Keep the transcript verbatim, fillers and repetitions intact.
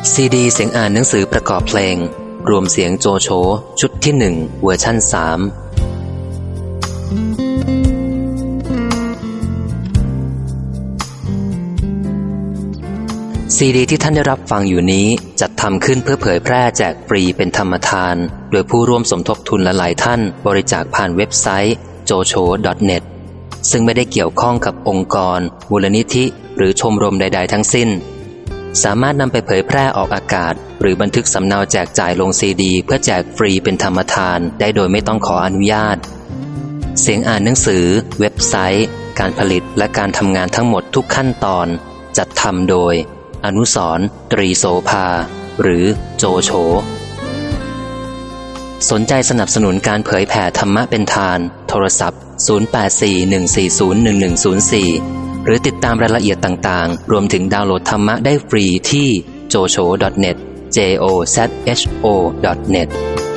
ซีดีเสียงอ่านหนังสือประกอบเพลงรวมเสียงโจโฉชุดที่หนึ่งเวอร์ชั่นสามซีดีที่ท่านได้รับฟังอยู่นี้จัดทำขึ้นเพื่อเผยแพร่แจกฟรีเป็นธรรมทานโดยผู้ร่วมสมทบทุนหลายๆท่านบริจาคผ่านเว็บไซต์ โจโฉ ดอท เน็ต ซึ่งไม่ได้เกี่ยวข้องกับองค์กรมูลนิธิหรือชมรมใดๆทั้งสิ้นสามารถนำไปเผยแพร่ออกอากาศหรือบันทึกสำเนาแจกจ่ายลงซีดีเพื่อแจกฟรีเป็นธรรมทานได้โดยไม่ต้องขออนุญาตเสียงอ่านหนังสือเว็บไซต์การผลิตและการทำงานทั้งหมดทุกขั้นตอนจัดทำโดยอนุสรณ์ ตรีโสภาหรือโจโฉสนใจสนับสนุนการเผยแผ่ธรรมะเป็นทานโทรศัพท์ศูนย์ แปด สี่ หนึ่ง สี่ ศูนย์ หนึ่ง หนึ่ง ศูนย์ สี่หรือติดตามรายละเอียดต่างๆรวมถึงดาวน์โหลดธรรมะได้ฟรีที่ โจโฉ ดอท เน็ต โจโฉ ดอท เน็ต